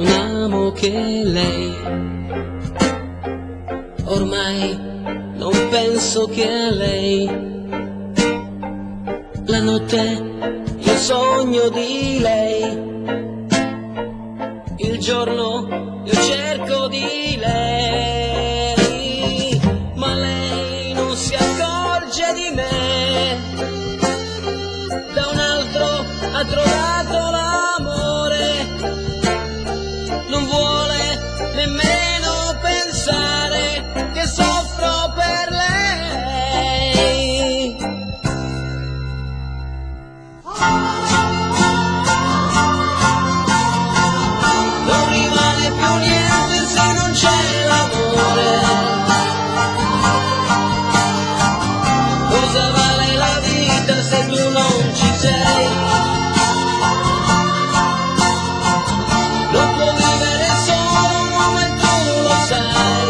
non amo che lei. Ormai non penso che a lei. La notte io sogno di lei, il giorno io cerco di lei, ma lei non si accorge di me. Da un altro ha trovato l'amore, non vuole nemmeno pensare che soffro per lei. Non rimane più niente se non c'è l'amore. Cosa vale la vita se tu non ci sei? Non può vivere solo un uomo e tu lo sai.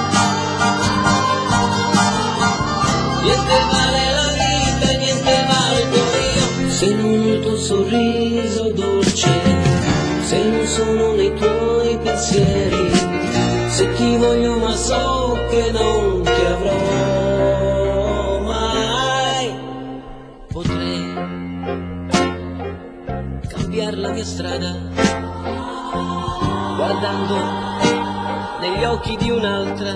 Niente vale la vita e niente valgo io se non il tuo sorriso dolce, se non sono nei tuoi pensieri, se ti voglio ma so che non ti avrò mai. Potrei cambiare la mia strada guardando negli occhi di un'altra,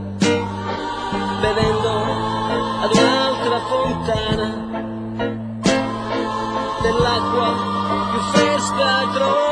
bevendo ad un'altra fontana dell'acqua più fresca e